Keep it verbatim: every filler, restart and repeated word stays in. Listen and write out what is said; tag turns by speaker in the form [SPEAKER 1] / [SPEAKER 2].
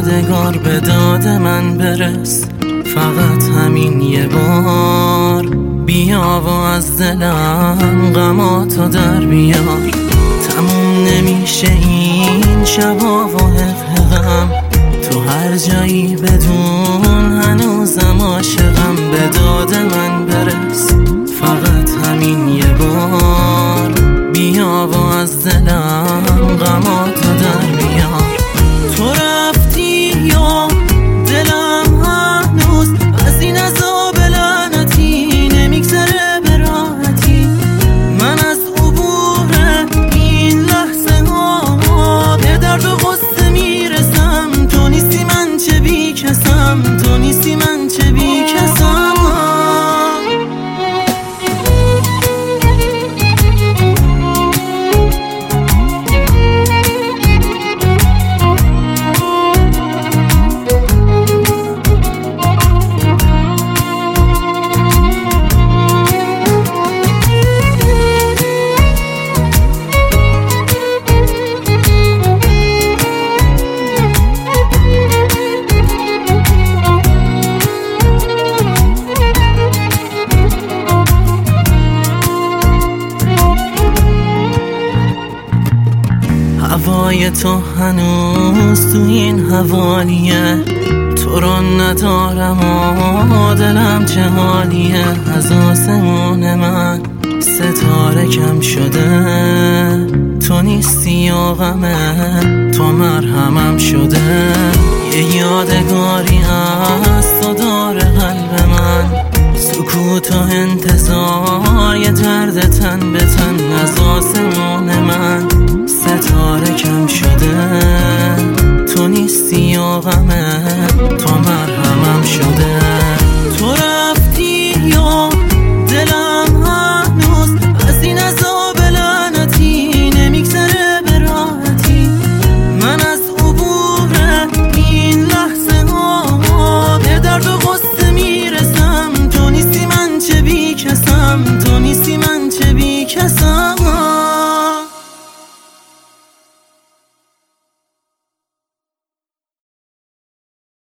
[SPEAKER 1] یادگار به داد من برس، فقط همین یه بار بیا و از دلم غماتو در بیار. تموم نمیشه این شبا و حقم، تو هر جایی بدون هنوزم عاشقم. به داد من برس، فقط همین یه بار بیا و از دلم غماتو در بیار. تو رفتی یا دلم هنوز از این عذاب لعنتی نمیگذره به راحتی. من از عبور این لحظه ها به درد و غصه میرسم. تو نیستی من چه بی کسم، تو نیستی من چه بی کسم. هوای تو هنوز تو این حوالیه، تو رو ندارم و دلم چه حالیه. از آسمون من ستاره کم شده، تو نیستی و غمه تو مرهمم شده. یه یادگاری از تو داره قلب من، سکوت و انتظار یه درد تن به تن. از آسمون من ستاره کم شده، تو نیستی و غمه تو مرهمم شده. تو رفتی یا دلم هنوز از این عذاب لعنتی نمیگذره به راحتی. من از عبور این لحظه ها به درد و غصه میرسم. تو نیستی من چه بی کسم، تو نیستی من چه بی کسم.